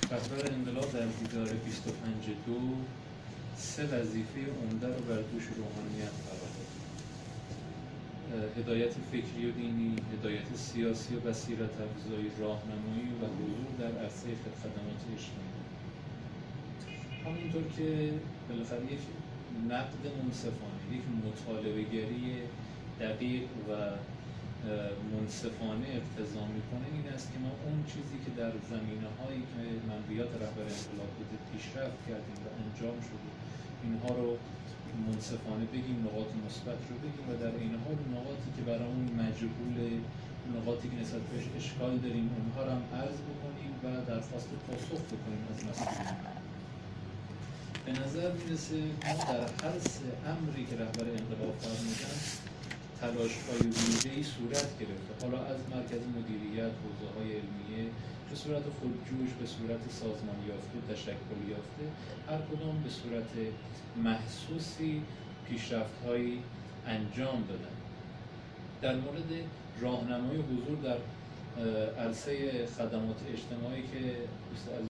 رهبر انقلاب در دیدار 25/2 سه وظیفه عمده رو بر دوش روحانیت قرار داد: هدایت فکری و دینی، هدایت سیاسی و بصیرت افزایی، راهنمایی و حضور در عرصه خدمات اجتماعی. همونطور که بالاخره یک نقد منصفانه، یک مطالبه‌گری دقیق و منصفانه اقتضا میکنه این است که ما اون چیزی که در زمینه‌هایی که منویات رهبر انقلاب بوده پیشرفت کردیم و انجام شده اینها رو منصفانه بگیم، نقاط مثبت رو بگیم و در این حال نقاطی که برامون مجهول، نقاطی که نسبت بهش اشکال داریم اونها رو هم عرض بکنیم و درخواست پاسخ بکنیم از مسئولین. به نظر میرسه ما در هر سه امری که رهبر انقلاب فرمودن تلاش‌های ویژه‌ای صورت گرفته، حالا از مرکز مدیریت، حوزه‌های علمیه، به صورت خودجوش، به صورت سازمان یافته، تشکل یافته، هر کدام به صورت محسوسی پیشرفت‌هایی انجام دادن. در مورد راهنمای حضور در عرصه خدمات اجتماعی که